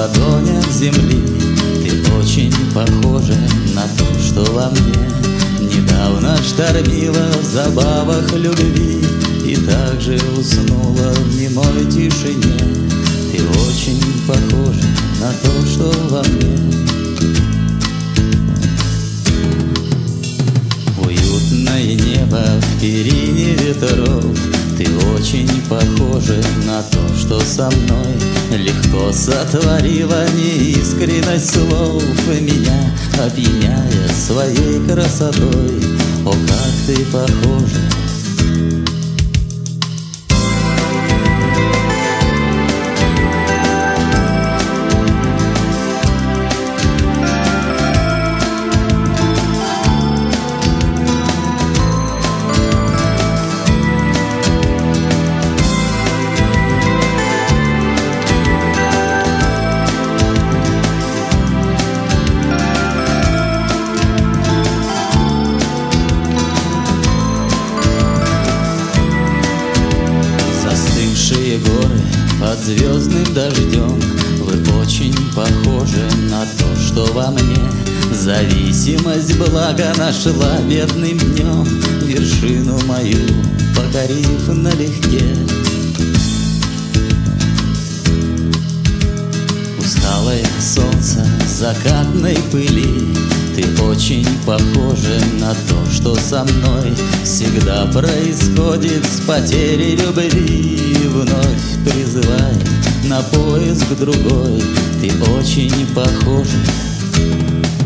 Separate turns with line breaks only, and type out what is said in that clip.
ладонях земли. Ты очень похожа на то, что во мне недавно штормила в забавах любви и также уснула в немой тишине. Ты очень похожа на то, что во мне. Уютное небо в перине ветров. Ты очень похожа на то, что со мной легко сотворила неискренность слов, меня опьяняя своей красотой. О, как ты похожа! Горы под звездным дождем. Вы очень похожи на то, что во мне. Зависимость благо нашла бедным днем, вершину мою покорив налегке. Усталое солнце закатной пыли. Ты очень похожа на то, что со мной всегда происходит с потерей любви. Вновь призывает на поиск другой. Ты очень похожа.